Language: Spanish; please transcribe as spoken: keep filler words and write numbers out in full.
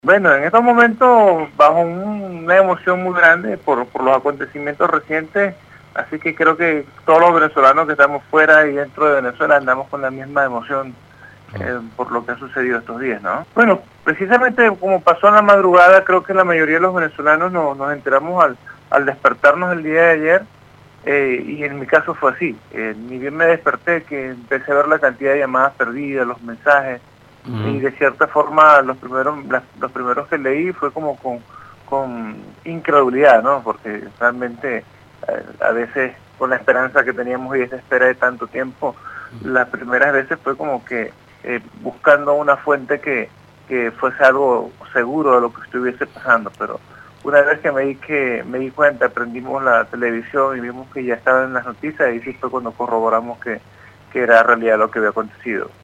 Bueno, en estos momentos bajo un- una emoción muy grande por, por los acontecimientos recientes, así que creo que todos los venezolanos que estamos fuera y dentro de Venezuela andamos con la misma emoción Mm. eh, por lo que ha sucedido estos días, ¿no? Bueno, precisamente como pasó en la madrugada, creo que la mayoría de los venezolanos no- nos enteramos al, al despertarnos el día de ayer, eh, y en mi caso fue así. Eh, ni bien me desperté que empecé a ver la cantidad de llamadas perdidas, los mensajes, y Ujú. de cierta forma los primeros las- los primeros que leí fue como con, con incredulidad, ¿no? Porque realmente eh, a veces con la esperanza que teníamos y esa espera de tanto tiempo, las primeras veces fue como que eh, buscando una fuente que, que fuese algo seguro de lo que estuviese pasando, pero una vez que me di que me di cuenta, prendimos la televisión y vimos que ya estaba en las noticias, y sí fue cuando corroboramos que, que era realidad lo que había acontecido.